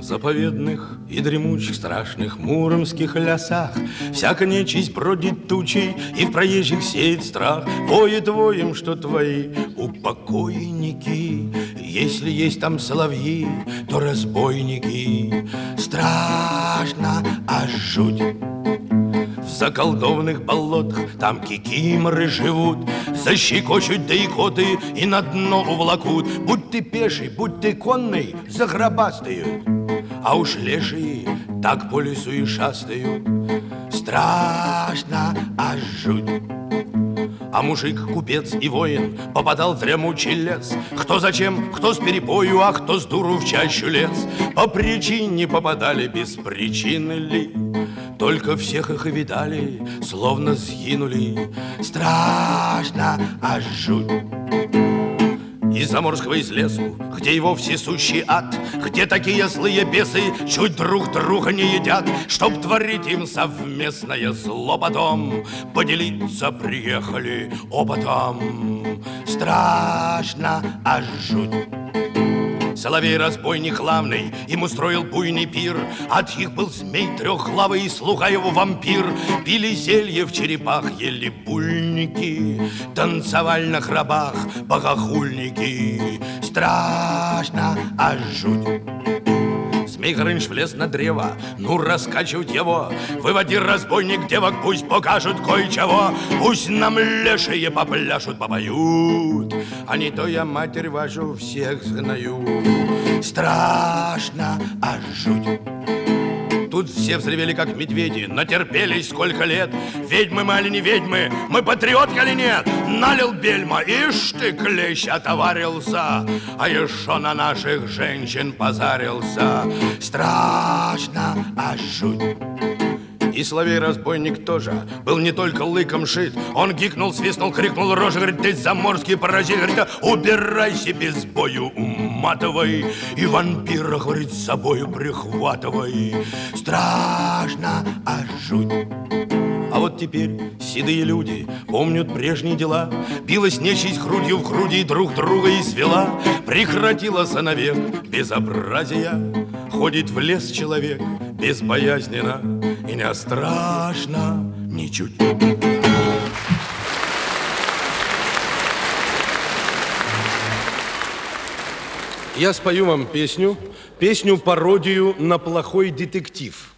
заповедных и дремучих страшных муромских лесах всяко нечисть бродит тучей и в проезжих сеет страх. Воет воем, что твои упокойники, если есть там соловьи, то разбойники. Страшно, аж жуть. В заколдованных болотах там кикиморы живут, защекочут да икоты и на дно увлакут. Будь ты пеший, будь ты конный, загробастают, а уж лешие так по лесу и шастают. Страшно, аж жуть. А мужик, купец и воин попадал в дремучий лес. Кто зачем, кто с перепою, а кто с дуру в чащу лез. По причине попадали, без причины ли, только всех их и видали, словно сгинули. Страшно, аж жуть. Из заморского, из лесу, где его всесущий ад, где такие злые бесы чуть друг друга не едят, чтоб творить им совместное зло потом, поделиться приехали опытом. Страшно, аж жуть. Соловей-разбойник главный им устроил буйный пир. От их был змей трехглавый и слуга его вампир. Пили зелье в черепах, ели бульники, танцевали на гробах богохульники. Страшно, аж жуть. Змей Горыныч влез на древо, ну раскачивать его. Выводи, разбойник, девок, пусть покажут кое-чего. Пусть нам лешие попляшут, попоют, а не то я матерь вашу всех знаю. Страшно, аж жуть. Тут все взревели, как медведи, натерпелись сколько лет. Ведьмы мы или не ведьмы, мы патриотки или нет? Налил бельма, ишь ты, клещ, отоварился, а еще на наших женщин позарился. Страшно, аж жуть. И соловей-разбойник тоже был не только лыком шит. Он гикнул, свистнул, крикнул рожей, говорит: ты заморский паразит, говорит: убирайся без бою, уматывай, и вампира, говорит, с собою прихватывай. Страшно, аж жуть. А вот теперь седые люди помнят прежние дела. Билась нечисть грудью в груди, друг друга извела. Прекратилось навек безобразия. Ходит в лес человек безбоязненно, и не страшно ничуть. Я спою вам песню-пародию на плохой детектив.